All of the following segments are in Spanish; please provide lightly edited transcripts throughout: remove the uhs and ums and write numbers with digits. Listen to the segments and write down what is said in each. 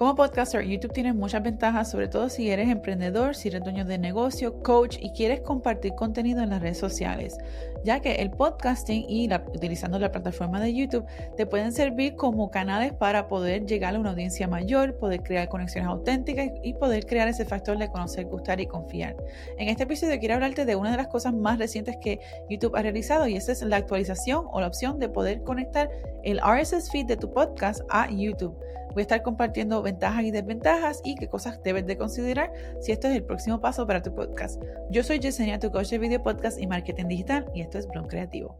Como podcaster, YouTube tiene muchas ventajas, sobre todo si eres emprendedor, si eres dueño de negocio, coach y quieres compartir contenido en las redes sociales, ya que el podcasting y utilizando la plataforma de YouTube te pueden servir como canales para poder llegar a una audiencia mayor, poder crear conexiones auténticas y poder crear ese factor de conocer, gustar y confiar. En este episodio quiero hablarte de una de las cosas más recientes que YouTube ha realizado y esa es la actualización o la opción de poder conectar el RSS feed de tu podcast a YouTube. Voy a estar compartiendo ventajas y desventajas y qué cosas debes de considerar si esto es el próximo paso para tu podcast. Yo soy Yesenia, tu coach de video podcast y marketing digital, y esto es Bloom Creativo.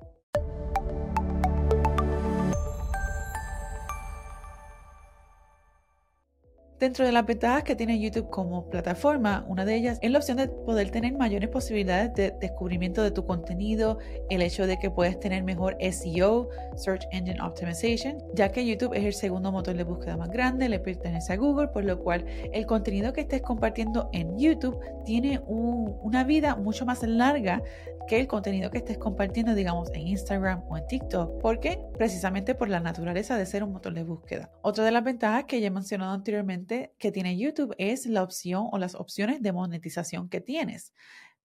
Dentro de las ventajas que tiene YouTube como plataforma, una de ellas es la opción de poder tener mayores posibilidades de descubrimiento de tu contenido, el hecho de que puedes tener mejor SEO, Search Engine Optimization, ya que YouTube es el segundo motor de búsqueda más grande, le pertenece a Google, por lo cual el contenido que estés compartiendo en YouTube tiene una vida mucho más larga que el contenido que estés compartiendo, digamos, en Instagram o en TikTok. ¿Por qué? Precisamente por la naturaleza de ser un motor de búsqueda. Otra de las ventajas que ya he mencionado anteriormente que tiene YouTube es la opción o las opciones de monetización que tienes.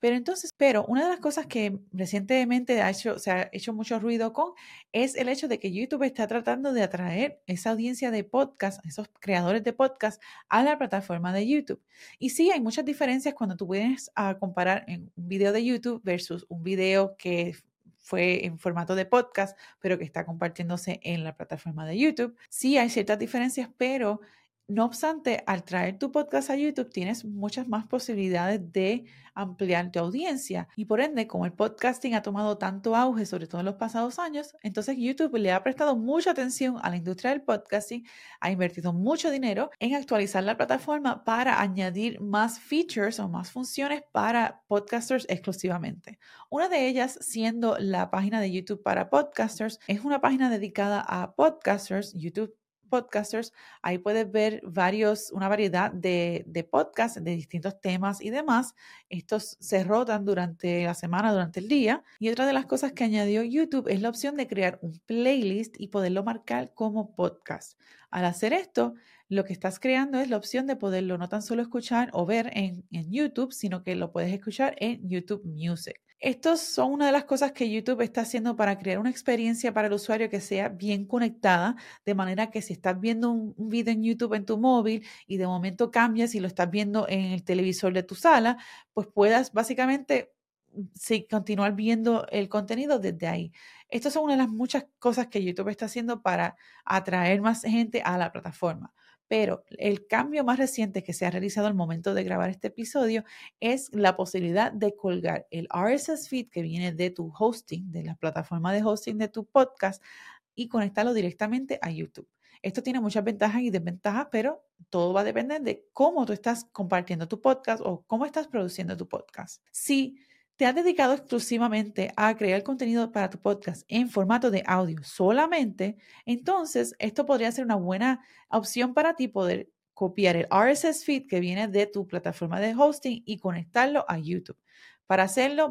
Pero una de las cosas que recientemente se ha hecho mucho ruido con es el hecho de que YouTube está tratando de atraer esa audiencia de podcast, esos creadores de podcast a la plataforma de YouTube. Y sí, hay muchas diferencias cuando tú puedes comparar en un video de YouTube versus un video que fue en formato de podcast, pero que está compartiéndose en la plataforma de YouTube. Sí, hay ciertas diferencias, pero no obstante, al traer tu podcast a YouTube tienes muchas más posibilidades de ampliar tu audiencia y por ende, como el podcasting ha tomado tanto auge, sobre todo en los pasados años, entonces YouTube le ha prestado mucha atención a la industria del podcasting, ha invertido mucho dinero en actualizar la plataforma para añadir más features o más funciones para podcasters exclusivamente. Una de ellas siendo la página de YouTube para podcasters, es una página dedicada a podcasters, YouTube Podcasters. Ahí puedes ver una variedad de podcasts de distintos temas y demás. Estos se rotan durante la semana, durante el día. Y otra de las cosas que añadió YouTube es la opción de crear un playlist y poderlo marcar como podcast. Al hacer esto, lo que estás creando es la opción de poderlo no tan solo escuchar o ver en YouTube, sino que lo puedes escuchar en YouTube Music. Estos son una de las cosas que YouTube está haciendo para crear una experiencia para el usuario que sea bien conectada, de manera que si estás viendo un video en YouTube en tu móvil y de momento cambias y lo estás viendo en el televisor de tu sala, pues puedas básicamente sí, continuar viendo el contenido desde ahí. Estas son una de las muchas cosas que YouTube está haciendo para atraer más gente a la plataforma. Pero el cambio más reciente que se ha realizado al momento de grabar este episodio es la posibilidad de colgar el RSS feed que viene de tu hosting, de la plataforma de hosting de tu podcast y conectarlo directamente a YouTube. Esto tiene muchas ventajas y desventajas, pero todo va a depender de cómo tú estás compartiendo tu podcast o cómo estás produciendo tu podcast. Si te has dedicado exclusivamente a crear contenido para tu podcast en formato de audio solamente, entonces esto podría ser una buena opción para ti poder copiar el RSS feed que viene de tu plataforma de hosting y conectarlo a YouTube. Para hacerlo,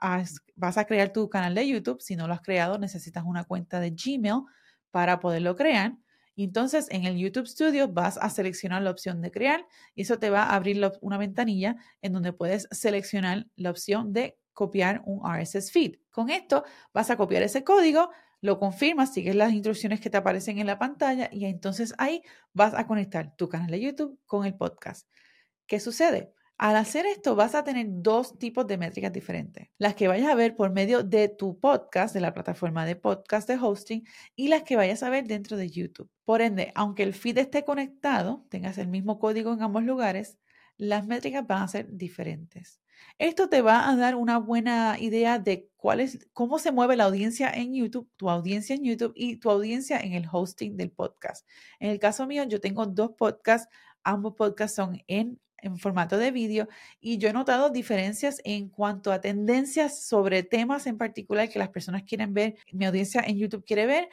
vas a crear tu canal de YouTube. Si no lo has creado, necesitas una cuenta de Gmail para poderlo crear. Y entonces en el YouTube Studio vas a seleccionar la opción de crear y eso te va a abrir una ventanilla en donde puedes seleccionar la opción de copiar un RSS feed. Con esto vas a copiar ese código, lo confirmas, sigues las instrucciones que te aparecen en la pantalla y entonces ahí vas a conectar tu canal de YouTube con el podcast. ¿Qué sucede? Al hacer esto vas a tener dos tipos de métricas diferentes. Las que vayas a ver por medio de tu podcast, de la plataforma de podcast de hosting, y las que vayas a ver dentro de YouTube. Por ende, aunque el feed esté conectado, tengas el mismo código en ambos lugares, las métricas van a ser diferentes. Esto te va a dar una buena idea de cómo se mueve la audiencia en YouTube, tu audiencia en YouTube y tu audiencia en el hosting del podcast. En el caso mío, yo tengo dos podcasts. Ambos podcasts son en formato de vídeo y yo he notado diferencias en cuanto a tendencias sobre temas en particular que las personas quieren ver, mi audiencia en YouTube quiere ver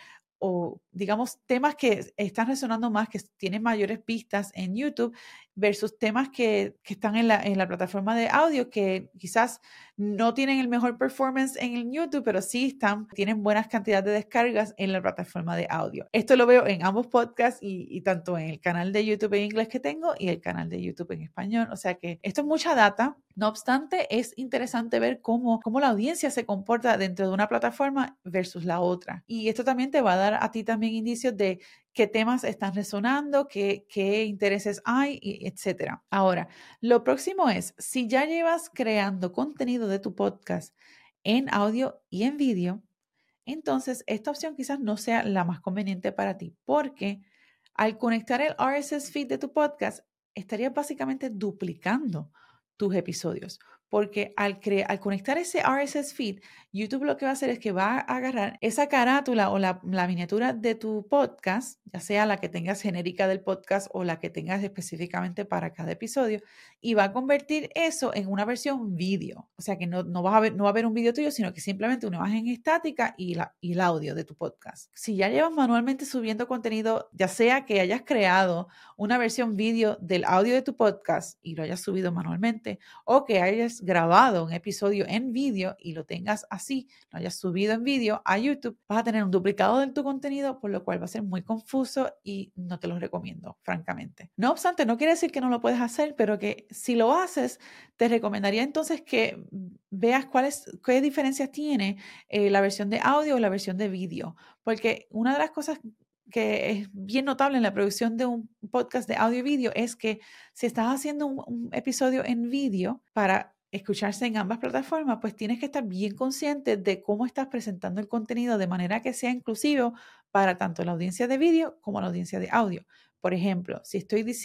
o digamos temas que están resonando más, que tienen mayores vistas en YouTube versus temas que están en la plataforma de audio que quizás no tienen el mejor performance en el YouTube, pero sí tienen buenas cantidades de descargas en la plataforma de audio. Esto lo veo en ambos podcasts y tanto en el canal de YouTube en inglés que tengo y el canal de YouTube en español. O sea que esto es mucha data. No obstante, es interesante ver cómo la audiencia se comporta dentro de una plataforma versus la otra. Y esto también te va a dar a ti también indicios de qué temas están resonando, qué intereses hay, etcétera. Ahora, lo próximo es, si ya llevas creando contenido de tu podcast en audio y en vídeo, entonces esta opción quizás no sea la más conveniente para ti, porque al conectar el RSS feed de tu podcast, estarías básicamente duplicando tus episodios, porque al conectar ese RSS feed, YouTube lo que va a hacer es que va a agarrar esa carátula o la miniatura de tu podcast, ya sea la que tengas genérica del podcast o la que tengas específicamente para cada episodio, y va a convertir eso en una versión vídeo. O sea que no va a haber un vídeo tuyo, sino que simplemente una imagen estática y el audio de tu podcast. Si ya llevas manualmente subiendo contenido, ya sea que hayas creado una versión vídeo del audio de tu podcast y lo hayas subido manualmente, o que hayas grabado un episodio en vídeo y lo tengas así, lo hayas subido en vídeo a YouTube, vas a tener un duplicado de tu contenido, por lo cual va a ser muy confuso y no te lo recomiendo, francamente. No obstante, no quiere decir que no lo puedes hacer, pero que si lo haces, te recomendaría entonces que veas qué diferencias tiene la versión de audio o la versión de vídeo, porque una de las cosas que es bien notable en la producción de un podcast de audio y vídeo es que si estás haciendo un episodio en vídeo para escucharse en ambas plataformas, pues tienes que estar bien consciente de cómo estás presentando el contenido de manera que sea inclusivo para tanto la audiencia de vídeo como la audiencia de audio. Por ejemplo, si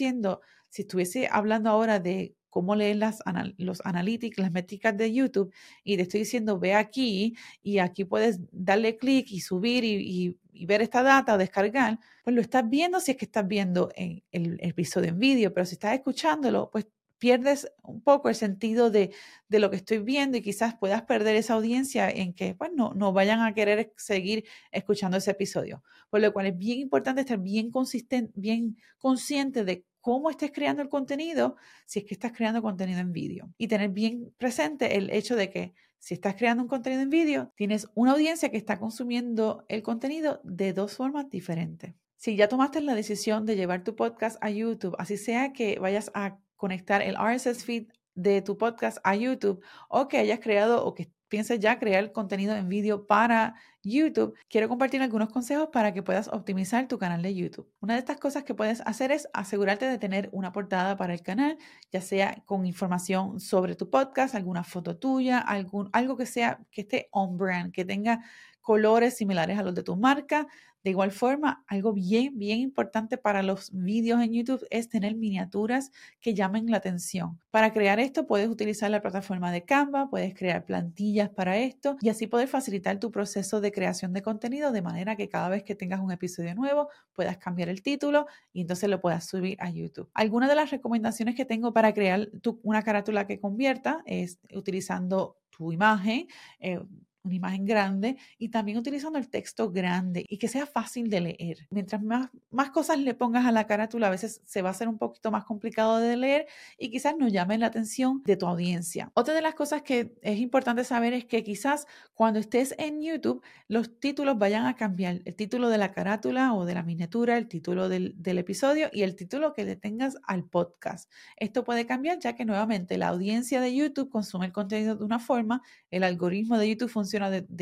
estuviese hablando ahora de cómo leer los analytics, las métricas de YouTube, y te estoy diciendo, ve aquí y aquí puedes darle clic y subir y ver esta data o descargar, pues lo estás viendo si es que estás viendo en el episodio en vídeo, pero si estás escuchándolo, pues pierdes un poco el sentido de lo que estoy viendo y quizás puedas perder esa audiencia en que pues, no vayan a querer seguir escuchando ese episodio. Por lo cual es bien importante estar bien consistente, bien consciente de cómo estés creando el contenido, si es que estás creando contenido en vídeo. Y tener bien presente el hecho de que si estás creando un contenido en vídeo, tienes una audiencia que está consumiendo el contenido de dos formas diferentes. Si ya tomaste la decisión de llevar tu podcast a YouTube, así sea que vayas a conectar el RSS feed de tu podcast a YouTube o que hayas creado o que pienses ya crear contenido en vídeo para YouTube, quiero compartir algunos consejos para que puedas optimizar tu canal de YouTube. Una de estas cosas que puedes hacer es asegurarte de tener una portada para el canal, ya sea con información sobre tu podcast, alguna foto tuya, algo que esté on brand, que tenga colores similares a los de tu marca. De igual forma, algo bien, bien importante para los vídeos en YouTube es tener miniaturas que llamen la atención. Para crear esto puedes utilizar la plataforma de Canva, puedes crear plantillas para esto y así poder facilitar tu proceso de creación de contenido de manera que cada vez que tengas un episodio nuevo puedas cambiar el título y entonces lo puedas subir a YouTube. Algunas de las recomendaciones que tengo para crear una carátula que convierta es utilizando tu imagen, una imagen grande y también utilizando el texto grande y que sea fácil de leer. Mientras más cosas le pongas a la carátula, a veces se va a hacer un poquito más complicado de leer y quizás no llame la atención de tu audiencia. Otra de las cosas que es importante saber es que quizás cuando estés en YouTube, los títulos vayan a cambiar. El título de la carátula o de la miniatura, el título del episodio y el título que le tengas al podcast. Esto puede cambiar ya que nuevamente la audiencia de YouTube consume el contenido de una forma, el algoritmo de YouTube funciona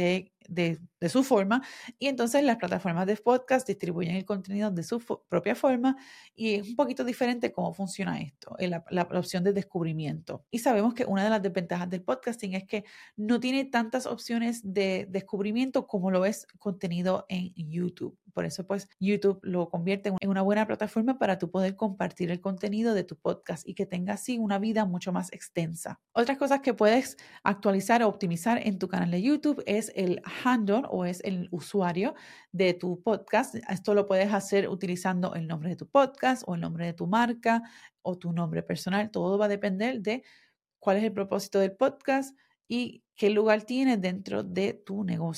de su forma y entonces las plataformas de podcast distribuyen el contenido de su propia forma y es un poquito diferente cómo funciona esto, la opción de descubrimiento. Y sabemos que una de las desventajas del podcasting es que no tiene tantas opciones de descubrimiento como lo es contenido en YouTube. Por eso pues YouTube lo convierte en una buena plataforma para tú poder compartir el contenido de tu podcast y que tenga así una vida mucho más extensa. Otras cosas que puedes actualizar o optimizar en tu canal de YouTube es el handle o es el usuario de tu podcast. Esto lo puedes hacer utilizando el nombre de tu podcast o el nombre de tu marca o tu nombre personal. Todo va a depender de cuál es el propósito del podcast y qué lugar tiene dentro de tu negocio.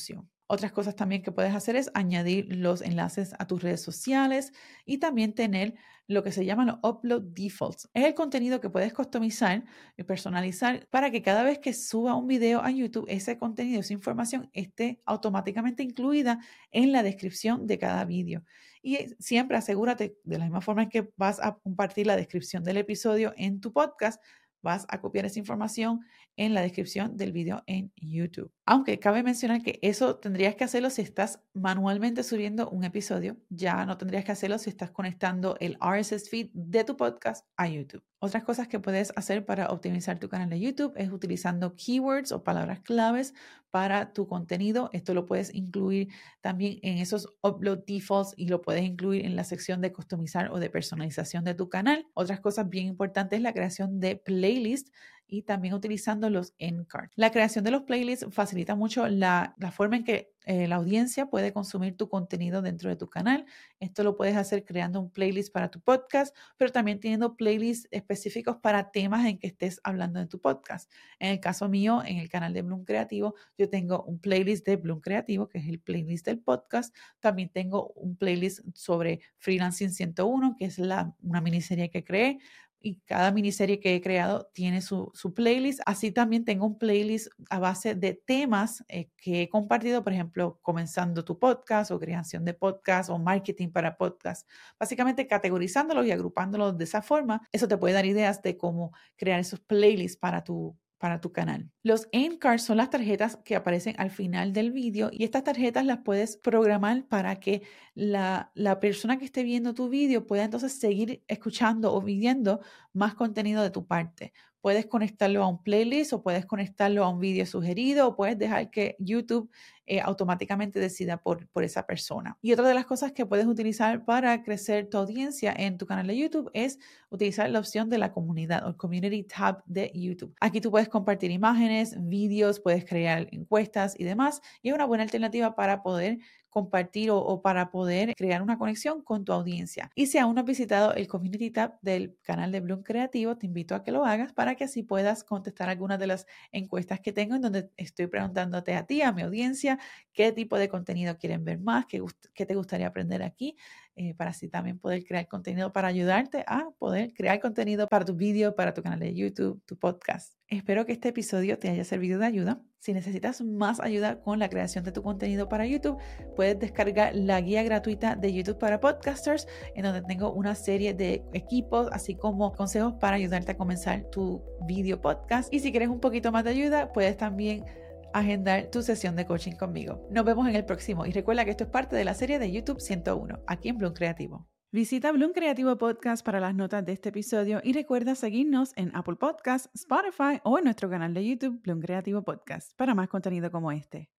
Otras cosas también que puedes hacer es añadir los enlaces a tus redes sociales y también tener lo que se llaman los upload defaults. Es el contenido que puedes customizar y personalizar para que cada vez que suba un video a YouTube, ese contenido, esa información esté automáticamente incluida en la descripción de cada video. Y siempre asegúrate, de la misma forma en que vas a compartir la descripción del episodio en tu podcast, vas a copiar esa información en la descripción del video en YouTube. Aunque cabe mencionar que eso tendrías que hacerlo si estás manualmente subiendo un episodio, ya no tendrías que hacerlo si estás conectando el RSS feed de tu podcast a YouTube. Otras cosas que puedes hacer para optimizar tu canal de YouTube es utilizando keywords o palabras claves para tu contenido. Esto lo puedes incluir también en esos upload defaults y lo puedes incluir en la sección de customizar o de personalización de tu canal. Otras cosas bien importantes es la creación de playlists y también utilizando los end cards. La creación de los playlists facilita mucho la forma en que la audiencia puede consumir tu contenido dentro de tu canal. Esto lo puedes hacer creando un playlist para tu podcast, pero también teniendo playlists específicos para temas en que estés hablando en tu podcast. En el caso mío, en el canal de Bloom Creativo, yo tengo un playlist de Bloom Creativo, que es el playlist del podcast. También tengo un playlist sobre Freelancing 101, que es una miniserie que creé. Y cada miniserie que he creado tiene su playlist. Así también tengo un playlist a base de temas que he compartido, por ejemplo, comenzando tu podcast o creación de podcast o marketing para podcast. Básicamente categorizándolos y agrupándolos de esa forma. Eso te puede dar ideas de cómo crear esos playlists para tu canal. Los end cards son las tarjetas que aparecen al final del vídeo y estas tarjetas las puedes programar para que la persona que esté viendo tu vídeo pueda entonces seguir escuchando o viendo más contenido de tu parte. Puedes conectarlo a un playlist o puedes conectarlo a un vídeo sugerido o puedes dejar que YouTube automáticamente decida por esa persona. Y otra de las cosas que puedes utilizar para crecer tu audiencia en tu canal de YouTube es utilizar la opción de la comunidad o el Community Tab de YouTube. Aquí tú puedes compartir imágenes, vídeos, puedes crear encuestas y demás. Y es una buena alternativa para poder compartir o para poder crear una conexión con tu audiencia. Y si aún no has visitado el Community Tab del canal de Bloom Creativo, te invito a que lo hagas para que así puedas contestar algunas de las encuestas que tengo en donde estoy preguntándote a ti, a mi audiencia, qué tipo de contenido quieren ver más, qué te gustaría aprender aquí, para así también poder crear contenido para ayudarte a poder crear contenido para tu vídeo, para tu canal de YouTube, tu podcast. Espero que este episodio te haya servido de ayuda. Si necesitas más ayuda con la creación de tu contenido para YouTube, puedes descargar la guía gratuita de YouTube para podcasters, en donde tengo una serie de equipos, así como consejos para ayudarte a comenzar tu video podcast. Y si quieres un poquito más de ayuda, puedes también agendar tu sesión de coaching conmigo. Nos vemos en el próximo y recuerda que esto es parte de la serie de YouTube 101, aquí en Bloom Creativo. Visita Bloom Creativo Podcast para las notas de este episodio y recuerda seguirnos en Apple Podcasts, Spotify o en nuestro canal de YouTube Bloom Creativo Podcast para más contenido como este.